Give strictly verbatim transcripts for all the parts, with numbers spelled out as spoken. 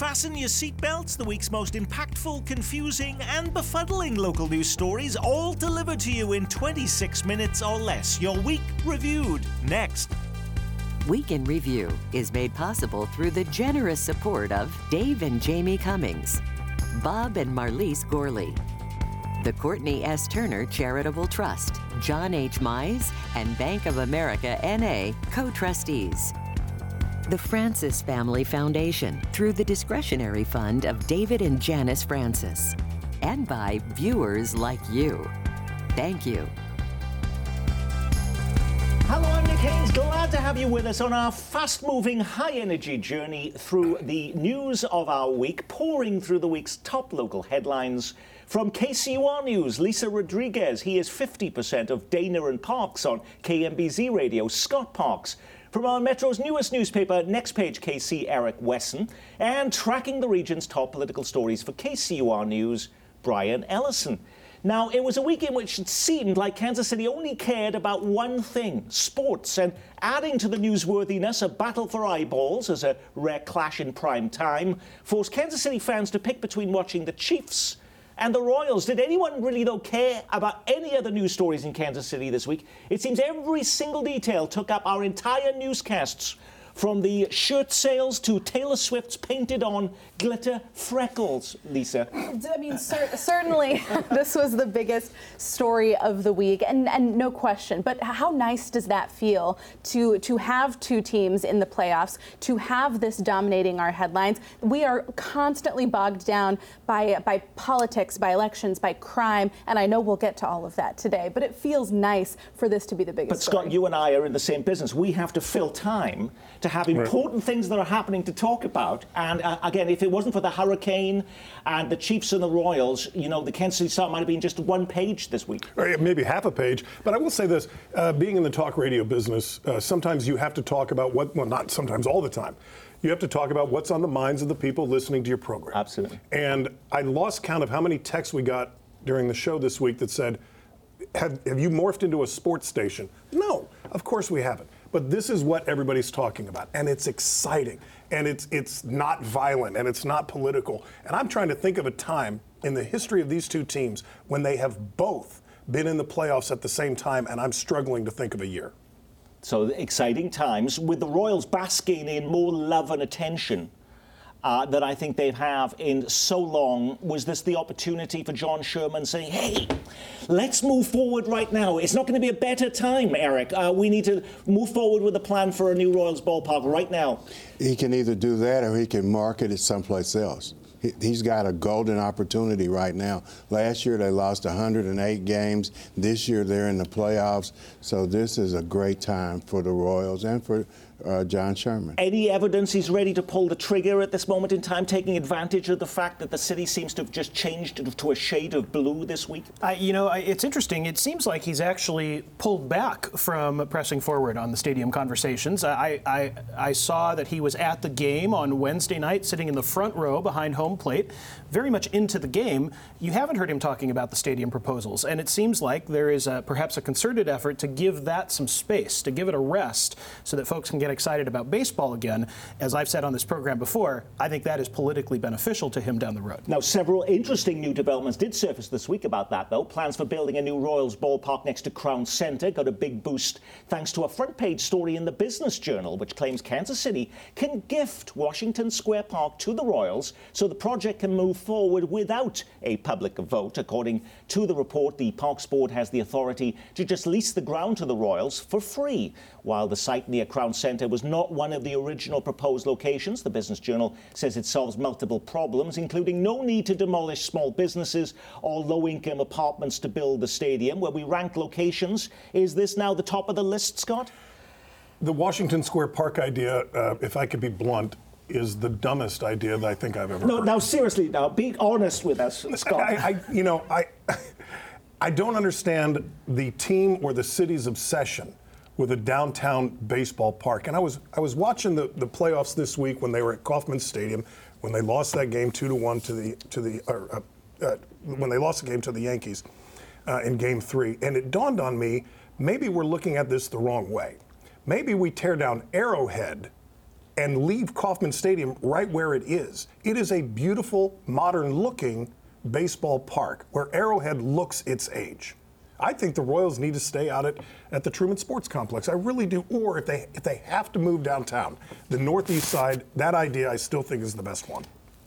Fasten your seatbelts, the week's most impactful, confusing, and befuddling local news stories, all delivered to you in twenty-six minutes or less. Your week reviewed. Next. Week in Review is made possible through the generous support of Dave and Jamie Cummings, Bob and Marlise Gorley, the Courtney S. Turner Charitable Trust, John H. Mize, and Bank of America N A co-trustees. The Francis Family Foundation through the discretionary fund of David and Janice Francis. And by viewers like you. Thank you. Hello, I'm Nick Haynes. Glad to have you with us on our fast-moving, high-energy journey through the news of our week, pouring through the week's top local headlines. From K C U R News, Lisa Rodriguez. He is fifty percent of Dana and Parks on K M B Z Radio. Scott Parks. From our Metro's newest newspaper, Next Page K C, Eric Wesson. And tracking the region's top political stories for K C U R News, Brian Ellison. Now, it was a week in which it seemed like Kansas City only cared about one thing, sports, and adding to the newsworthiness, a battle for eyeballs as a rare clash in prime time forced Kansas City fans to pick between watching the Chiefs and the Royals. Did anyone really, though, care about any other news stories in Kansas City this week? It seems every single detail took up our entire newscasts, from the shirt sales to Taylor Swift's painted-on glitter freckles, Lisa. I mean, cer- certainly this was the biggest story of the week, and, and no question. But how nice does that feel to, to have two teams in the playoffs, to have this dominating our headlines? We are constantly bogged down by, by politics, by elections, by crime, and I know we'll get to all of that today, but it feels nice for this to be the biggest But story. Scott, you and I are in the same business. We have to fill time to have important right. things that are happening to talk about. And uh, again, if it wasn't for the hurricane and the Chiefs and the Royals, you know, the Kansas City Star might have been just one page this week. Or maybe half a page. But I will say this, uh, being in the talk radio business, uh, sometimes you have to talk about what, well, not sometimes, all the time. You have to talk about what's on the minds of the people listening to your program. Absolutely. And I lost count of how many texts we got during the show this week that said, have, have you morphed into a sports station? No, of course we haven't. But this is what everybody's talking about, and it's exciting, and it's it's not violent, and it's not political. And I'm trying to think of a time in the history of these two teams when they have both been in the playoffs at the same time, and I'm struggling to think of a year. So exciting times, with the Royals basking in more love and attention Uh, that I think they have in so long. Was this the opportunity for John Sherman saying, hey, let's move forward right now? It's not going to be a better time, Eric. Uh, we need to move forward with a plan for a new Royals ballpark right now. He can either do that or he can market it someplace else. He, he's got a golden opportunity right now. Last year they lost one hundred eight games. This year they're in the playoffs. So this is a great time for the Royals and for Uh, John Sherman. Any evidence he's ready to pull the trigger at this moment in time, taking advantage of the fact that the city seems to have just changed to a shade of blue this week? I, you know, I, it's interesting. It seems like he's actually pulled back from pressing forward on the stadium conversations. I, I, I saw that he was at the game on Wednesday night, sitting in the front row behind home plate, very much into the game. You haven't heard him talking about the stadium proposals, and it seems like there is a, perhaps a concerted effort to give that some space, to give it a rest, so that folks can get excited about baseball again. As I've said on this program before, I think that is politically beneficial to him down the road. Now, several interesting new developments did surface this week about that, though. Plans for building a new Royals ballpark next to Crown Center got a big boost thanks to a front-page story in the Business Journal, which claims Kansas City can gift Washington Square Park to the Royals so the project can move forward without a public vote. According to the report, the Parks Board has the authority to just lease the ground to the Royals for free. While the site near Crown Center was not one of the original proposed locations, the Business Journal says it solves multiple problems, including no need to demolish small businesses or low-income apartments to build the stadium. Where we rank locations, is this now the top of the list, Scott? The Washington Square Park idea, uh, if I could be blunt, is the dumbest idea that I think I've ever no, heard. Now, seriously, now, be honest with us, Scott. I, I, you know, I, I don't understand the team or the city's obsession with a downtown baseball park. And I was I was watching the, the playoffs this week when they were at Kauffman Stadium, when they lost that game two to one to the to the uh, uh, when they lost the game to the Yankees uh, in Game Three, and it dawned on me, maybe we're looking at this the wrong way. Maybe we tear down Arrowhead and leave Kauffman Stadium right where it is. It is a beautiful, modern-looking baseball park where Arrowhead looks its age. I think the Royals need to stay out at, at the Truman Sports Complex. I really do. Or if they if they have to move downtown, the northeast side, that idea I still think is the best one.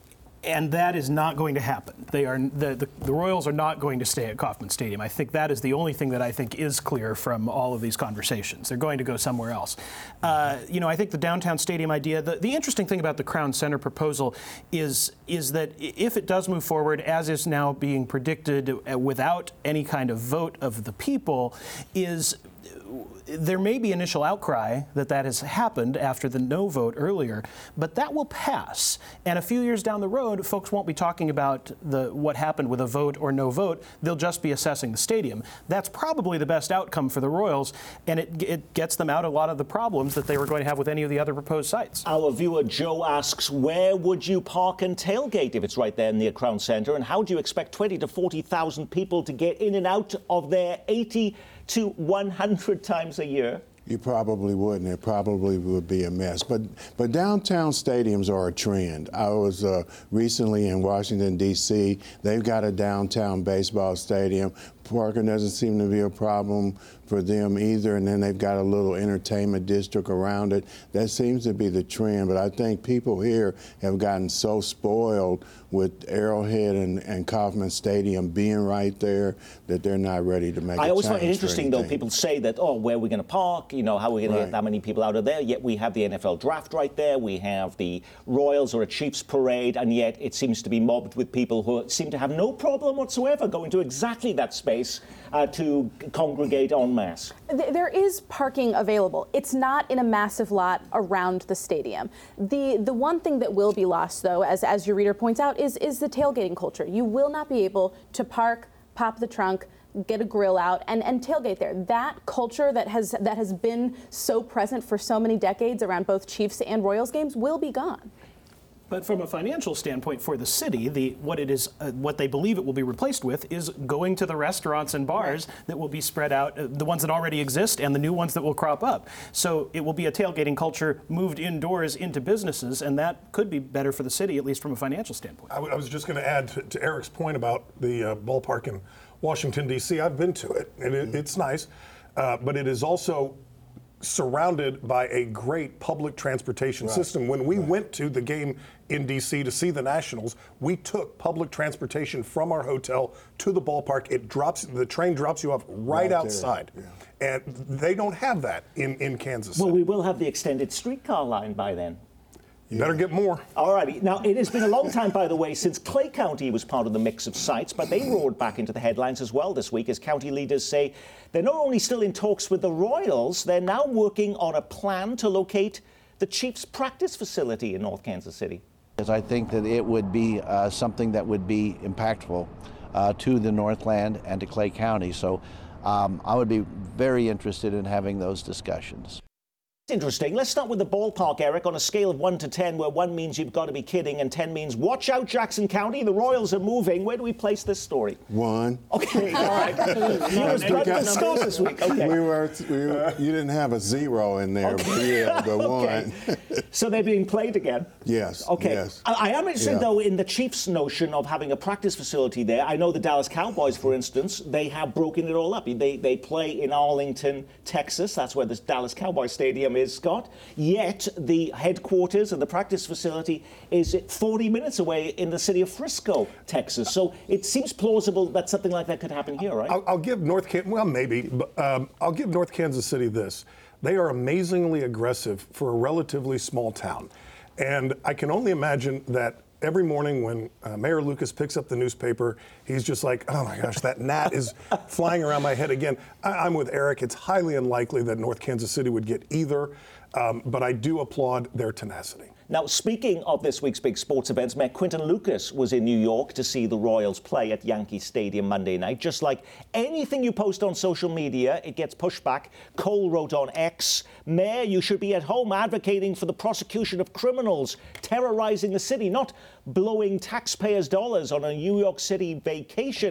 And that is not going to happen. They are the, the, the Royals are not going to stay at Kauffman Stadium. I think that is the only thing that I think is clear from all of these conversations. They're going to go somewhere else. Uh, you know, I think the downtown stadium idea, the, the interesting thing about the Crown Center proposal is, is that if it does move forward, as is now being predicted without any kind of vote of the people, is there may be initial outcry that that has happened after the no vote earlier, but that will pass. And a few years down the road, folks won't be talking about the what happened with a vote or no vote. They'll just be assessing the stadium. That's probably the best outcome for the Royals, and it, it gets them out a lot of the problems that they were going to have with any of the other proposed sites. Our viewer Joe asks, where would you park and tailgate if it's right there near Crown Center? And how do you expect twenty to forty thousand people to get in and out of there eighty to one hundred times a year? You probably wouldn't. It probably would be a mess. But but downtown stadiums are a trend. I was uh, recently in Washington, D C They've got a downtown baseball stadium. Parking doesn't seem to be a problem for them either. And then they've got a little entertainment district around it. That seems to be the trend. But I think people here have gotten so spoiled with Arrowhead and, and Kauffman Stadium being right there that they're not ready to make a change. I always find it interesting, though, anything. people say that, oh, where are we going to park? You know, how are we going to Right. get that many people out of there? Yet we have the N F L draft right there. We have the Royals or a Chiefs parade, and yet it seems to be mobbed with people who seem to have no problem whatsoever going to exactly that space uh, to congregate en masse. There is parking available. It's not in a massive lot around the stadium. The the one thing that will be lost, though, as as your reader points out, is is the tailgating culture. You will not be able to park, pop the trunk, get a grill out, and, and tailgate there. That culture that has that has been so present for so many decades around both Chiefs and Royals games will be gone. But from a financial standpoint for the city, the what it is, uh, what they believe it will be replaced with is going to the restaurants and bars that will be spread out, uh, the ones that already exist and the new ones that will crop up. So it will be a tailgating culture moved indoors into businesses, and that could be better for the city, at least from a financial standpoint. I, w- I was just going to add to, to Eric's point about the uh, ballpark in Washington, D C I've been to it, and it, it's nice, uh, but it is also surrounded by a great public transportation Right. system. When we Right. went to the game in D C to see the Nationals, we took public transportation from our hotel to the ballpark. It drops, the train drops you off right, Right there. outside. Yeah. And they don't have that in, in Kansas City. Well, we will have the extended streetcar line by then. You better get more. All righty. Now, it has been a long time, by the way, since Clay County was part of the mix of sites, but they roared back into the headlines as well this week as county leaders say they're not only still in talks with the Royals, they're now working on a plan to locate the Chiefs' practice facility in North Kansas City. Because I think that it would be uh, something that would be impactful uh, to the Northland and to Clay County. So um, I would be very interested in having those discussions. Interesting. Let's start with the ballpark, Eric, on a scale of one to ten, where one means you've got to be kidding and ten means watch out, Jackson County, the Royals are moving. Where do we place this story? One. Okay, all right. You was blood the scores this week. Okay. We were, we were, you didn't have a zero in there, but yeah, the Okay. one. So they're being played again? Yes. Okay. Yes. I, I am interested, Yeah. though, in the Chiefs' notion of having a practice facility there. I know the Dallas Cowboys, for instance, they have broken it all up. They, they play in Arlington, Texas. That's where the Dallas Cowboys Stadium is, Scott. Yet the headquarters and the practice facility is forty minutes away in the city of Frisco, Texas. So it seems plausible that something like that could happen here, right? I'll, I'll give North Kansas, well, maybe, but um, I'll give North Kansas City this. They are amazingly aggressive for a relatively small town. And I can only imagine that every morning when uh, Mayor Lucas picks up the newspaper, he's just like, oh my gosh, that gnat is flying around my head again. I, I'm with Eric. It's highly unlikely that North Kansas City would get either, um, but I do applaud their tenacity. Now, speaking of this week's big sports events, Mayor Quinton Lucas was in New York to see the Royals play at Yankee Stadium Monday night. Just like anything you post on social media, it gets pushed back. Cole wrote on X, Mayor, you should be at home advocating for the prosecution of criminals terrorizing the city, not blowing taxpayers' dollars on a New York City vacation.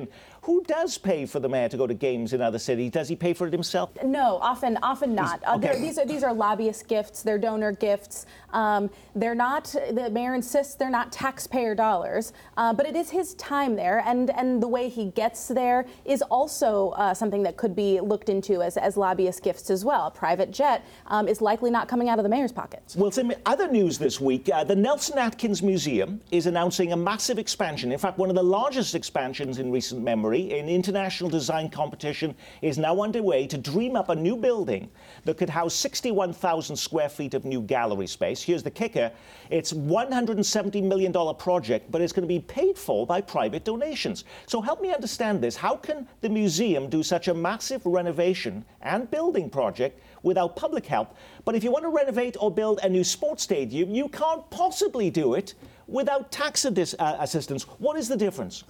Who does pay for the mayor to go to games in other cities? Does he pay for it himself? No, often, often not. Uh, okay. These are these are lobbyist gifts. They're donor gifts. Um, they're not. The mayor insists they're not taxpayer dollars, uh, but it is his time there, and and the way he gets there is also uh, something that could be looked into as as lobbyist gifts as well. A private jet um, is likely not coming out of the mayor's pockets. Well, some other news this week: uh, the Nelson Atkins Museum is announcing a massive expansion. In fact, one of the largest expansions in recent memory. An international design competition is now underway to dream up a new building that could house sixty-one thousand square feet of new gallery space. Here's the kicker. It's a one hundred seventy million dollars project, but it's going to be paid for by private donations. So help me understand this. How can the museum do such a massive renovation and building project without public help? But if you want to renovate or build a new sports stadium, you can't possibly do it without tax adis- uh, assistance. What is the difference?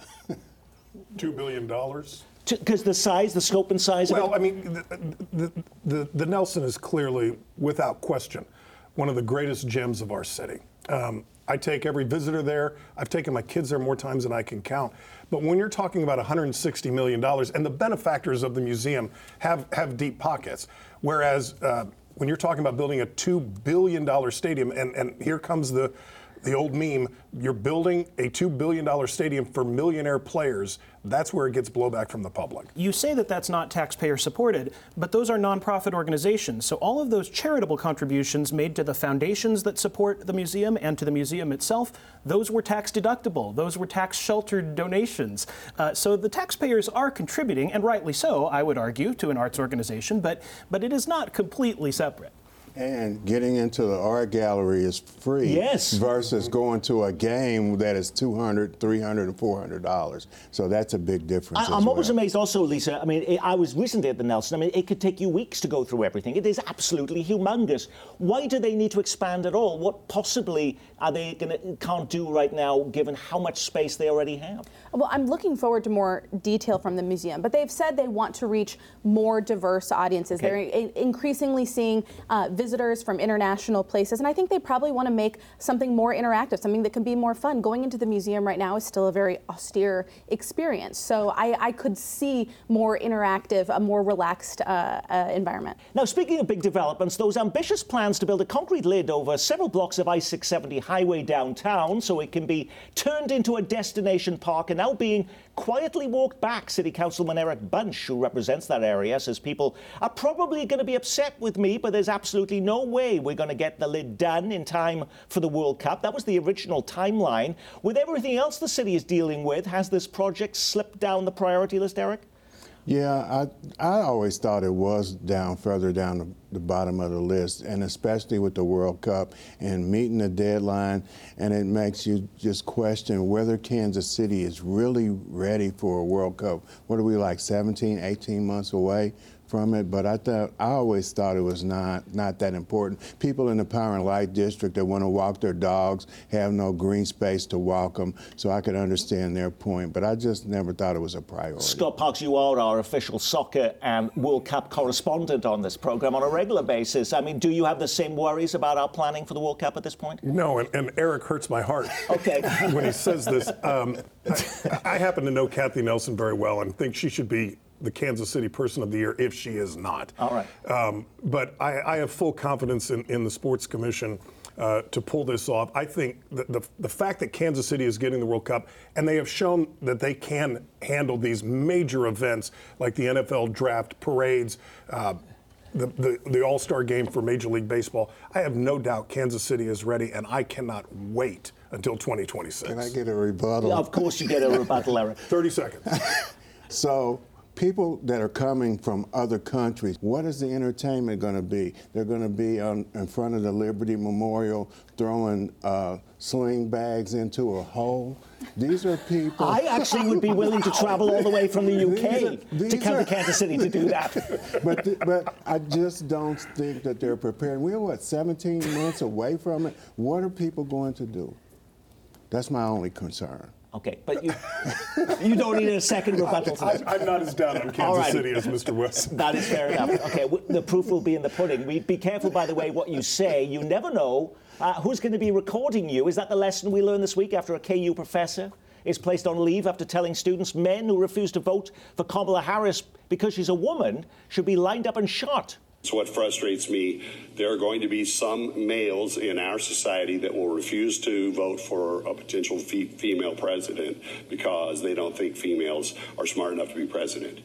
Two billion dollars. Because the size, the scope and size well, of it? I mean, the, the, the, the Nelson is clearly, without question, one of the greatest gems of our city. Um, I take every visitor there. I've taken my kids there more times than I can count. But when you're talking about one hundred sixty million dollars, and the benefactors of the museum have, have deep pockets, whereas uh, when you're talking about building a two billion dollars stadium, and, and here comes the The old meme, you're building a two billion dollars stadium for millionaire players. That's where it gets blowback from the public. You say that that's not taxpayer supported, but those are nonprofit organizations. So all of those charitable contributions made to the foundations that support the museum and to the museum itself, those were tax deductible. Those were tax sheltered donations. Uh, so the taxpayers are contributing, and rightly so, I would argue, to an arts organization, but, but it is not completely separate. And getting into the art gallery is free. Yes. Versus going to a game that is two hundred dollars, three hundred dollars, and four hundred dollars. So that's a big difference. I, as I'm well. always amazed also, Lisa. I mean, it, I was recently at the Nelson. I mean, it could take you weeks to go through everything. It is absolutely humongous. Why do they need to expand at all? What possibly are they gonna can't do right now, given how much space they already have? Well, I'm looking forward to more detail from the museum, but they've said they want to reach more diverse audiences. Okay. They're i- increasingly seeing uh, visitors from international places, and I think they probably want to make something more interactive, something that can be more fun. Going into the museum right now is still a very austere experience, so I, I could see more interactive, a more relaxed uh, uh, environment. Now, speaking of big developments, those ambitious plans to build a concrete lid over several blocks of I six seventy highway downtown so it can be turned into a destination park are now being quietly walked back. City Councilman Eric Bunch, who represents that area, says people are probably going to be upset with me, but there's absolutely no way we're going to get the lid done in time for the World Cup. That was the original timeline. With everything else the city is dealing with, has this project slipped down the priority list, Eric? Yeah, I I always thought it was down further down the, the bottom of the list, and especially with the World Cup and meeting the deadline, and it makes you just question whether Kansas City is really ready for a World Cup. What are we, like seventeen, eighteen months away from it? But I thought I always thought it was not not that important. People in the Power and Light District that want to walk their dogs have no green space to walk them, so I could understand their point. But I just never thought it was a priority. Scott Parks, you are our official soccer and World Cup correspondent on this program on a regular basis. I mean, do you have the same worries about our planning for the World Cup at this point? No, and, and Eric hurts my heart. Okay. When he says this. Um, I, I happen to know Kathy Nelson very well and think she should be the Kansas City Person of the Year if she is not. All right. Um, but I, I have full confidence in, in the Sports Commission uh, to pull this off. I think the, the, the fact that Kansas City is getting the World Cup, and they have shown that they can handle these major events like the N F L draft, parades, uh, the, the, the All-Star game for Major League Baseball, I have no doubt Kansas City is ready, and I cannot wait until twenty twenty-six. Can I get a rebuttal? Of course you get a rebuttal, Eric. thirty seconds. So people that are coming from other countries, what is the entertainment going to be? They're going to be on, in front of the Liberty Memorial throwing uh, sling bags into a hole. These are people. I actually would be willing to travel all the way from the U K These are- to these come are- to Kansas City to do that. But, th- but I just don't think that they're prepared. We're, what, seventeen months away from it? What are people going to do? That's my only concern. Okay, but you you don't need a second rebuttal to I, that. I'm not as down on Kansas All right. City as Mister West. That is fair enough. Okay, w- the proof will be in the pudding. We, be careful, by the way, what you say. You never know uh, who's going to be recording you. Is that the lesson we learned this week after a K U professor is placed on leave after telling students men who refuse to vote for Kamala Harris because she's a woman should be lined up and shot. It's what frustrates me. There are going to be some males in our society that will refuse to vote for a potential fe- female president because they don't think females are smart enough to be president.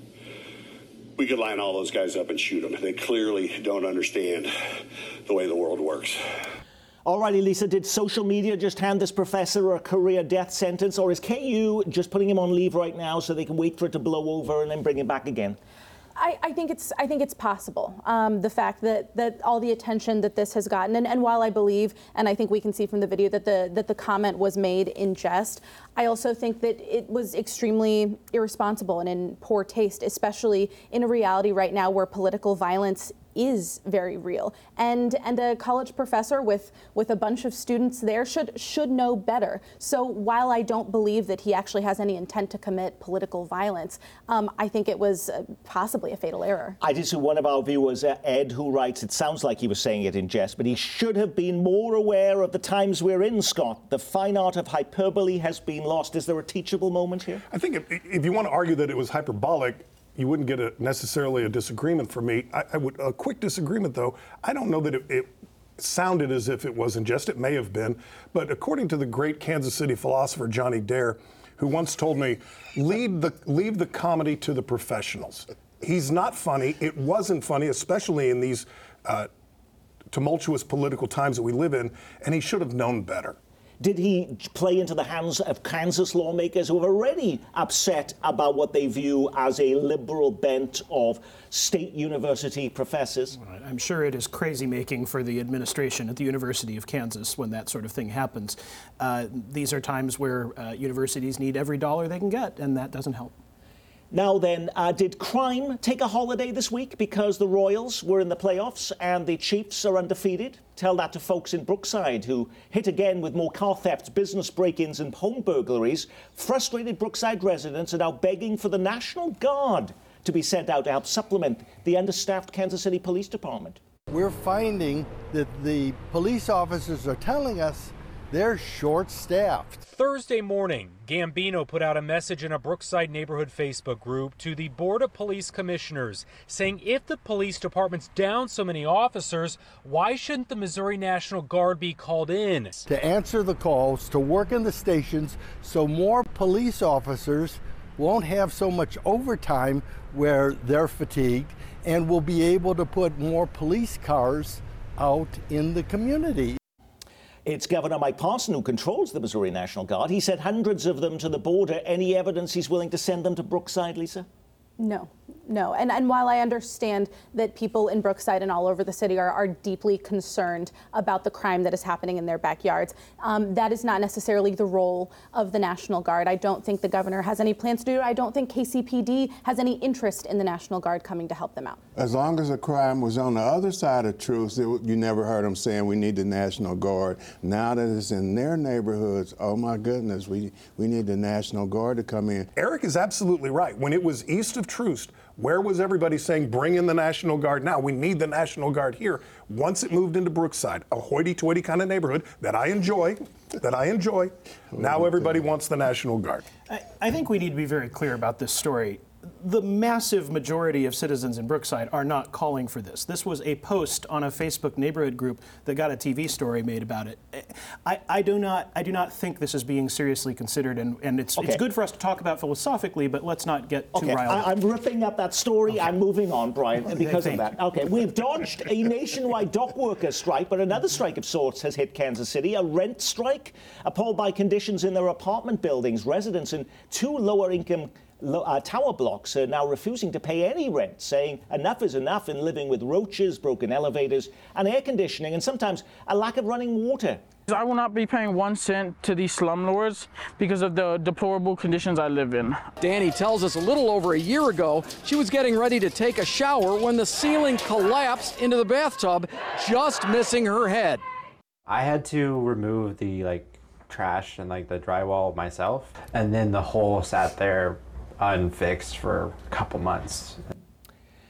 We could line all those guys up and shoot them. They clearly don't understand the way the world works. Alrighty, Lisa, did social media just hand this professor a career death sentence, or is K U just putting him on leave right now so they can wait for it to blow over and then bring him back again? I, I think it's I think it's possible. Um, the fact that, that all the attention that this has gotten, and, and while I believe, and I think we can see from the video that the that the comment was made in jest, I also think that it was extremely irresponsible and in poor taste, especially in a reality right now where political violence is very real. And and a college professor with with a bunch of students there should should know better. So while I don't believe that he actually has any intent to commit political violence, um, I think it was uh, possibly a fatal error. I did see one of our viewers, uh, Ed, who writes, it sounds like he was saying it in jest, but he should have been more aware of the times we're in, Scott. The fine art of hyperbole has been lost. Is there a teachable moment here? I think if, if you want to argue that it was hyperbolic, you wouldn't get a, necessarily a disagreement from me. I, I would a quick disagreement, though. I don't know that it, it sounded as if it was in jest. It may have been. But according to the great Kansas City philosopher Johnny Dare, who once told me, leave the, leave the comedy to the professionals. He's not funny. It wasn't funny, especially in these uh, tumultuous political times that we live in, and he should have known better. Did he play into the hands of Kansas lawmakers who are already upset about what they view as a liberal bent of state university professors? Right. I'm sure it is crazy making for the administration at the University of Kansas when that sort of thing happens. Uh, these are times where uh, universities need every dollar they can get, and that doesn't help. Now then, uh, did crime take a holiday this week because the Royals were in the playoffs and the Chiefs are undefeated? Tell that to folks in Brookside who hit again with more car thefts, business break-ins and home burglaries. Frustrated Brookside residents are now begging for the National Guard to be sent out to help supplement the understaffed Kansas City Police Department. We're finding that the police officers are telling us they're short-staffed. Thursday morning, Gambino put out a message in a Brookside neighborhood Facebook group to the Board of Police Commissioners saying if the police department's down so many officers, why shouldn't the Missouri National Guard be called in? To answer the calls, to work in the stations so more police officers won't have so much overtime where they're fatigued and will be able to put more police cars out in the community. It's Governor Mike Parson who controls the Missouri National Guard. He sent hundreds of them to the border. Any evidence he's willing to send them to Brookside, Lisa? No, no. And, and while I understand that people in Brookside and all over the city are, are deeply concerned about the crime that is happening in their backyards, um, that is not necessarily the role of the National Guard. I don't think the governor has any plans to do it. I don't think K C P D has any interest in the National Guard coming to help them out. As long as the crime was on the other side of truth, it, you never heard them saying we need the National Guard. Now that it's in their neighborhoods, oh my goodness, we, we need the National Guard to come in. Eric is absolutely right. When it was east of Troost, where was everybody saying, bring in the National Guard now? We need the National Guard here. Once it moved into Brookside, a hoity-toity kind of neighborhood that I enjoy, that I enjoy, now everybody wants the National Guard. I, I think we need to be very clear about this story. The massive majority of citizens in Brookside are not calling for this. This was a post on a Facebook neighborhood group that got a T V story made about it. I, I do not I do not think this is being seriously considered, and, and it's, okay. it's good for us to talk about philosophically, but let's not get too okay. riled up. I, I'm ripping up that story. Okay. I'm moving on, Brian, because of that. Okay, we've dodged a nationwide dock workers strike, but another strike of sorts has hit Kansas City, a rent strike. Appalled by conditions in their apartment buildings, residents in two lower-income Uh, tower blocks are now refusing to pay any rent, saying enough is enough in living with roaches, broken elevators, and air conditioning, and sometimes a lack of running water. I will not be paying one cent to these slumlords because of the deplorable conditions I live in. Danny tells us a little over a year ago, she was getting ready to take a shower when the ceiling collapsed into the bathtub, just missing her head. I had to remove the like trash and like the drywall myself, and then the hole sat there unfixed for a couple months.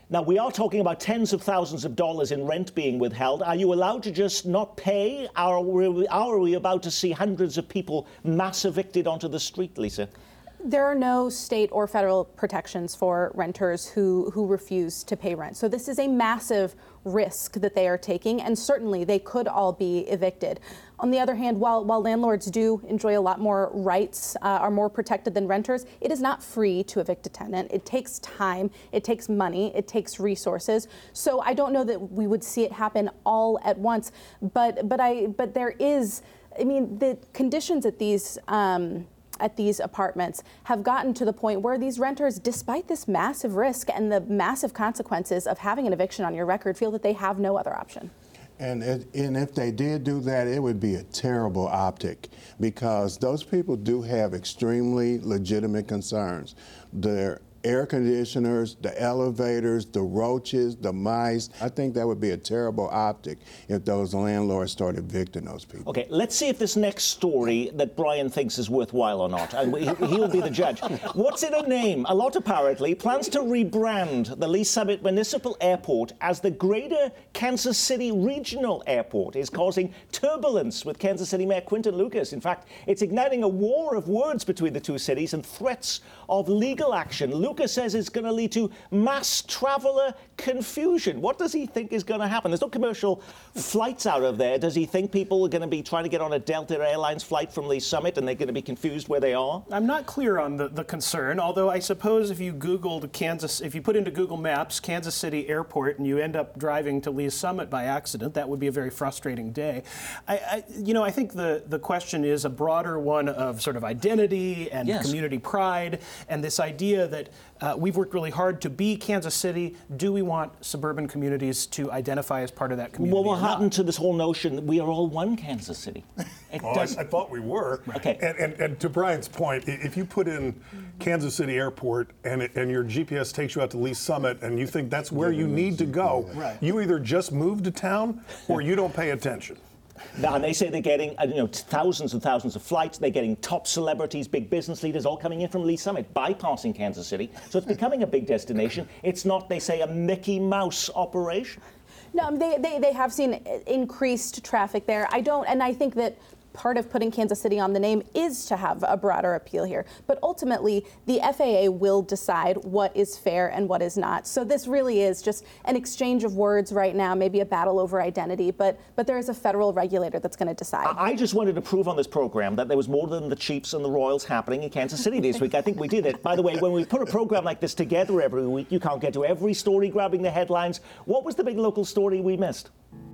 Now, we are talking about tens of thousands of dollars in rent being withheld. Are you allowed to just not pay? Are we, are we about to see hundreds of people mass evicted onto the street, Lisa? There are no state or federal protections for renters who, who refuse to pay rent. So this is a massive risk that they are taking, and certainly they could all be evicted. On the other hand, while, while landlords do enjoy a lot more rights, uh, are more protected than renters, it is not free to evict a tenant. It takes time, it takes money, it takes resources. So I don't know that we would see it happen all at once, but, but, I, but there is, I mean, the conditions at these um, at these apartments have gotten to the point where these renters, despite this massive risk and the massive consequences of having an eviction on your record, feel that they have no other option. And, it, and if they did do that, it would be a terrible optic, because those people do have extremely legitimate concerns. Their air conditioners, the elevators, the roaches, the mice. I think that would be a terrible optic if those landlords started evicting those people. Okay, let's see if this next story that Brian thinks is worthwhile or not, and he, he'll be the judge. What's in a name? A lot, apparently, plans to rebrand the Lee Summit Municipal Airport as the Greater Kansas City Regional Airport is causing turbulence with Kansas City Mayor Quinton Lucas. In fact, it's igniting a war of words between the two cities and threats of legal action. Lucas says it's going to lead to mass traveler confusion. What does he think is going to happen? There's no commercial flights out of there. Does he think people are going to be trying to get on a Delta Airlines flight from Lee Summit and they're going to be confused where they are? I'm not clear on the, the concern, although I suppose if you Googled Kansas, if you put into Google Maps Kansas City Airport and you end up driving to Lee Summit by accident, that would be a very frustrating day. I, I you know, I think the, the question is a broader one of sort of identity and yes. community pride, and this idea that Uh, we've worked really hard to be Kansas City. Do we want suburban communities to identify as part of that community? Well, what happened to this whole notion that we are all one Kansas City? It well, I, I thought we were. Okay. And, and, and to Brian's point, if you put in Kansas City Airport and, it, and your G P S takes you out to Lee Summit and you think that's where you need to go, right. you either just moved to town or you don't pay attention. Now, and they say they're getting, you know, thousands and thousands of flights. They're getting top celebrities, big business leaders, all coming in from Lee Summit, bypassing Kansas City. So it's becoming a big destination. It's not, they say, a Mickey Mouse operation. No, they, they, they have seen increased traffic there. I don't, and I think that part of putting Kansas City on the name is to have a broader appeal here. But ultimately, the F A A will decide what is fair and what is not. So this really is just an exchange of words right now, maybe a battle over identity, but but there is a federal regulator that's going to decide. I just wanted to prove on this program that there was more than the Chiefs and the Royals happening in Kansas City this week. I think we did it. By the way, when we put a program like this together every week, you can't get to every story grabbing the headlines. What was the big local story we missed?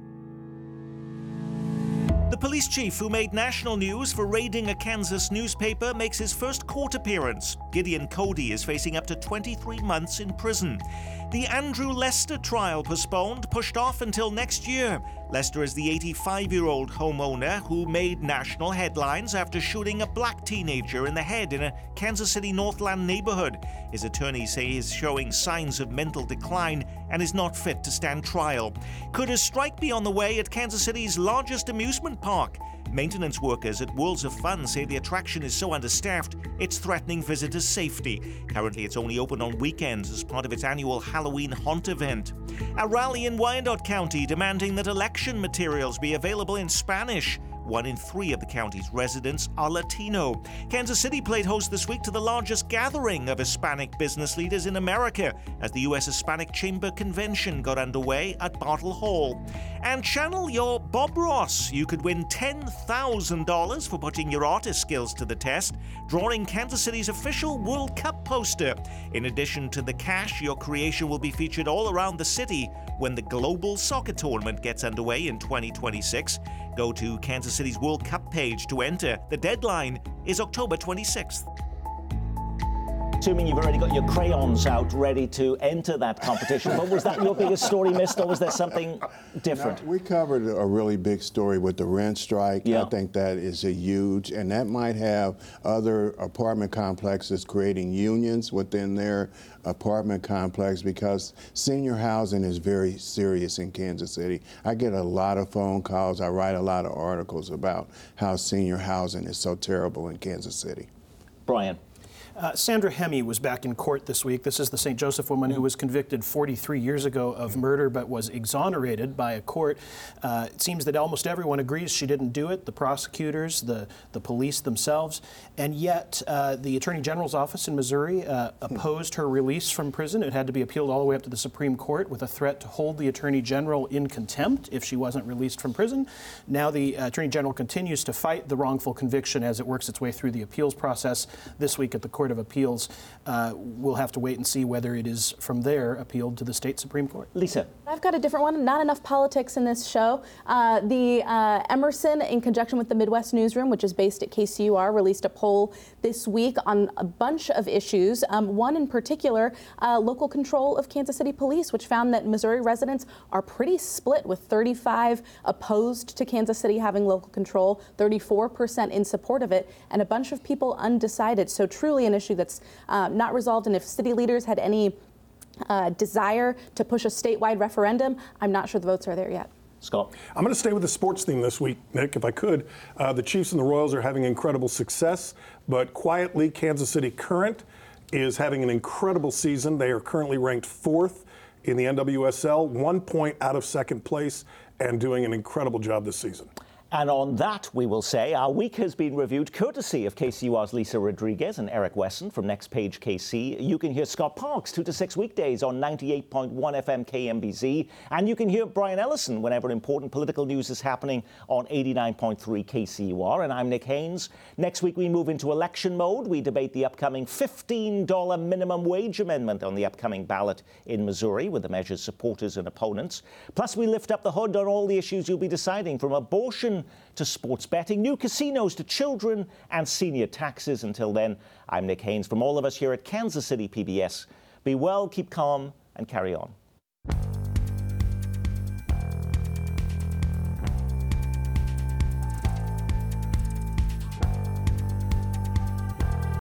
The police chief who made national news for raiding a Kansas newspaper makes his first court appearance. Gideon Cody is facing up to twenty-three months in prison. The Andrew Lester trial postponed, pushed off until next year. Lester is the eighty-five-year-old homeowner who made national headlines after shooting a black teenager in the head in a Kansas City Northland neighborhood. His attorneys say he is showing signs of mental decline and is not fit to stand trial. Could a strike be on the way at Kansas City's largest amusement park? Maintenance workers at Worlds of Fun say the attraction is so understaffed, it's threatening visitors' safety. Currently, it's only open on weekends as part of its annual Halloween Haunt event. A rally in Wyandotte County demanding that election materials be available in Spanish. One in three of the county's residents are Latino. Kansas City played host this week to the largest gathering of Hispanic business leaders in America as the U S Hispanic Chamber Convention got underway at Bartle Hall. And channel your Bob Ross. You could win ten thousand dollars for putting your artist skills to the test, drawing Kansas City's official World Cup poster. In addition to the cash, your creation will be featured all around the city when the Global Soccer Tournament gets underway in twenty twenty-six. Go to Kansas City's World Cup page to enter. The deadline is October twenty-sixth. Assuming you've already got your crayons out ready to enter that competition, but was that your biggest story missed, or was there something different? No, we covered a really big story with the rent strike. Yeah. I think that is a huge, and that might have other apartment complexes creating unions within their apartment complex, because senior housing is very serious in Kansas City. I get a lot of phone calls. I write a lot of articles about how senior housing is so terrible in Kansas City. Brian. Uh, Sandra Hemme was back in court this week. This is the Saint Joseph woman who was convicted forty-three years ago of murder but was exonerated by a court. Uh, it seems that almost everyone agrees she didn't do it, the prosecutors, the, the police themselves, and yet uh, the Attorney General's office in Missouri uh, opposed her release from prison. It had to be appealed all the way up to the Supreme Court with a threat to hold the Attorney General in contempt if she wasn't released from prison. Now the uh, Attorney General continues to fight the wrongful conviction as it works its way through the appeals process. This week at the Court of Appeals, uh, we'll have to wait and see whether it is from there appealed to the state Supreme Court. Lisa. I've got a different one. Not enough politics in this show. Uh, the uh, Emerson, in conjunction with the Midwest Newsroom, which is based at K C U R, released a poll this week on a bunch of issues. Um, one in particular, uh, local control of Kansas City Police, which found that Missouri residents are pretty split, with thirty-five opposed to Kansas City having local control, thirty-four percent in support of it, and a bunch of people undecided. So truly an issue that's uh, not resolved. And if city leaders had any Uh, desire to push a statewide referendum, I'm not sure the votes are there yet. Scott. I'm going to stay with the sports theme this week, Nick, if I could. Uh, the Chiefs and the Royals are having incredible success, but quietly, Kansas City Current is having an incredible season. They are currently ranked fourth in the N W S L, one point out of second place, and doing an incredible job this season. And on that, we will say, our week has been reviewed courtesy of K C U R's Lisa Rodriguez and Eric Wesson from Next Page K C. You can hear Scott Parks two to six weekdays on ninety-eight point one F M K M B Z. And you can hear Brian Ellison whenever important political news is happening on eighty-nine point three K C U R. And I'm Nick Haynes. Next week, we move into election mode. We debate the upcoming fifteen dollar minimum wage amendment on the upcoming ballot in Missouri with the measure's supporters and opponents. Plus, we lift up the hood on all the issues you'll be deciding, from abortion to sports betting, new casinos to children and senior taxes. Until then, I'm Nick Haynes. From all of us here at Kansas City P B S, be well, keep calm, and carry on.